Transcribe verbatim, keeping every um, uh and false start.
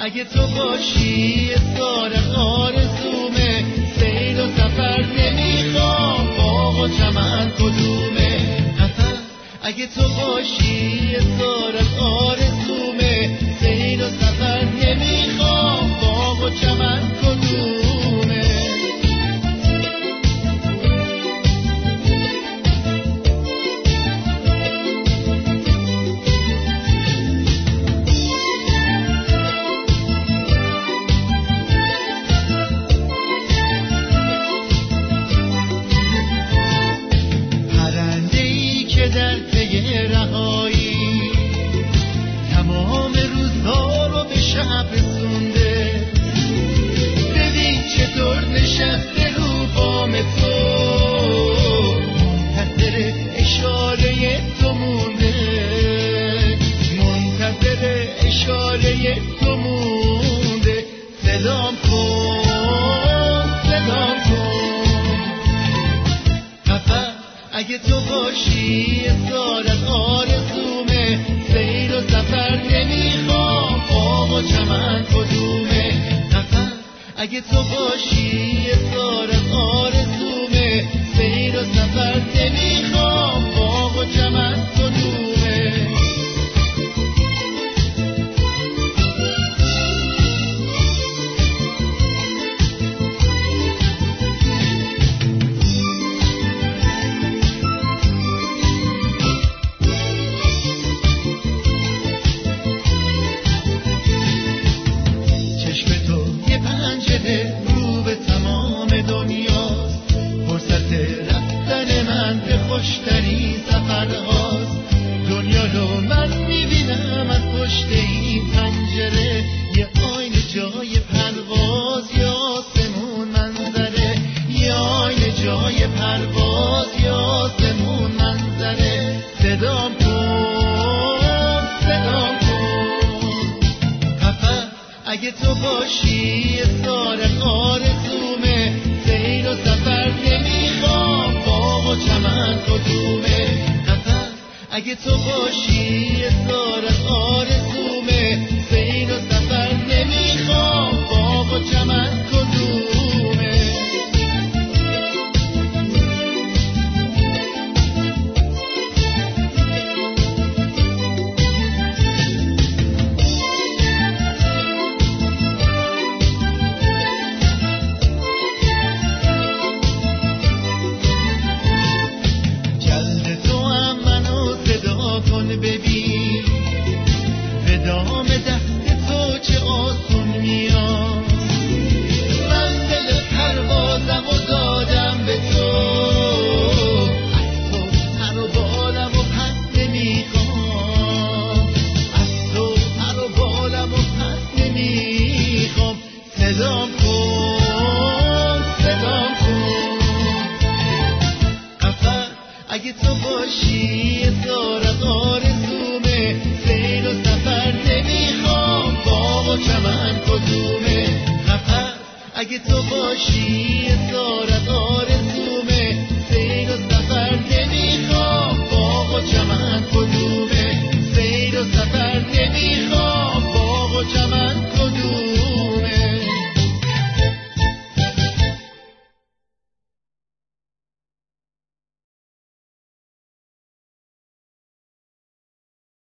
اگه تو باشی سارق آرزومه، سیر و سفر نمیخوام، باغ و چمن کدومه. قفس اگه تو باشی سارق آرزومه، سیر و سفر نمیخوام، باغ و چمن کدومه. در پی رهایی تمام روزها رو به شب رسونده، ببین چطور نشسته رو بام تو، منتظر اشاره تو مونده، منتظر اشاره تو مونده. سلام کن سلام کن. قفس اگه تو باشی سارق آرزومه، سیر و سفر نمیخوام، باغ و چمن کدومه. قفس اگه تو باشی سارق آرزومه، سیر و سفر نمیخوام، باغ و چمن کدومه. رو به تمام دنیاست، فرصت رفتن من به خوشترین سفرهاست. دنیا رو من میبینم از پشت این پنجره، یه آینه جای پرواز، یا آسمون منظره، یه آینه جای پرواز، یا آسمون منظره. صدام کن صدام کن. قفس اگه تو باشی سارق آرزومه، سیر و سفر نمیخوام، باغ و چمن کدومه. قفس اگه تو باشی سارق آرزومه، سیر و سفر نمیخوام، باغ و چمن کدومه. ببین به دام دست تو چه آسون میاد، من دل پروازم و دادم به تو، از تو پر و بالم و پس نمیخوام، از تو پر و بالم و پس نمیخوام. صدام کن صدام کن. قفس اگه تو باشی سارق آرزومه، سیر و سفر نمیخوام، باغ و چمن کدومه. قفس اگه تو باشی